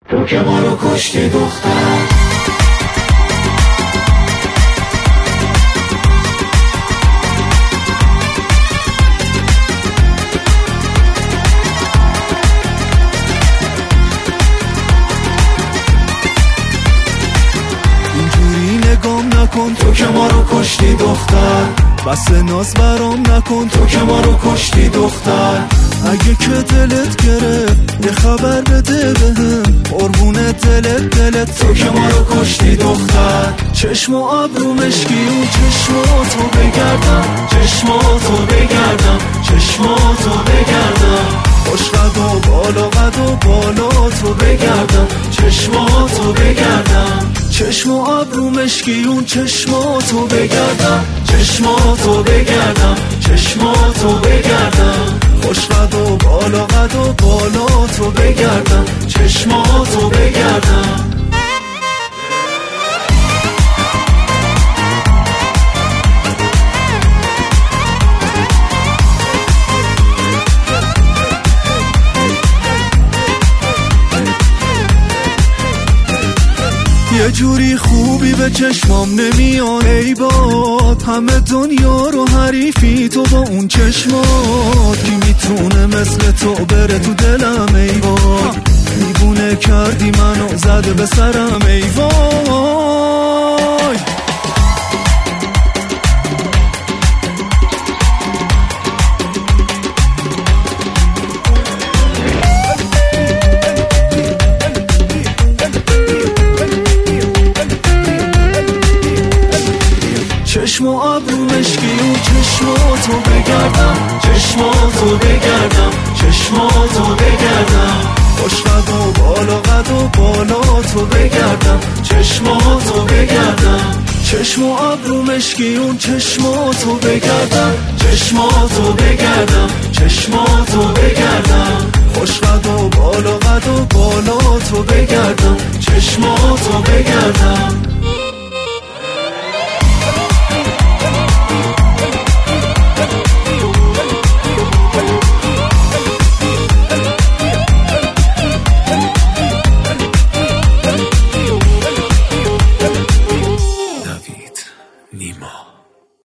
تو که ما رو کشتی دختر. نکن تو که ما رو کشتی دختر، بس ناز برام نکن تو که ما رو کشتی دختر. اگه که دلت گرفت یه خبر بده بهم، قربون دلت تو که ما رو کشتی دختر. چشم و ابرو مشکی و چشماتو بگردم، چشماتو بگردم، چشماتو بگردم. خوش قد و بالا قد و بالا تو بگردم، چشماتو بگردم. چشم و ابرو مشکی اون چشماتو بگردم، چشماتو بگردم، چشماتو بگردم. خوش قد و بالا قد و بالا تو بگردم، چشماتو بگردم. یه جوری خوبی به چشمام نمیاد ای باد، همه دنیا رو حریفی تو با اون چشمات. کی میتونه مثل تو بره تو دلم ای باد، دیوونه کردی منو زده به سرم ای وای. چشم و ابرو مشکی و چشماتو بگردم، چشماتو بگردم، چشماتو بگردم. خوش قد و بالا قد و بالا تو بگردم، چشماتو بگردم. چشم و ابرو مشکی اون چشماتو بگردم، چشماتو بگردم، چشماتو بگردم. خوش قد و بالا قد و بالا تو بگردم.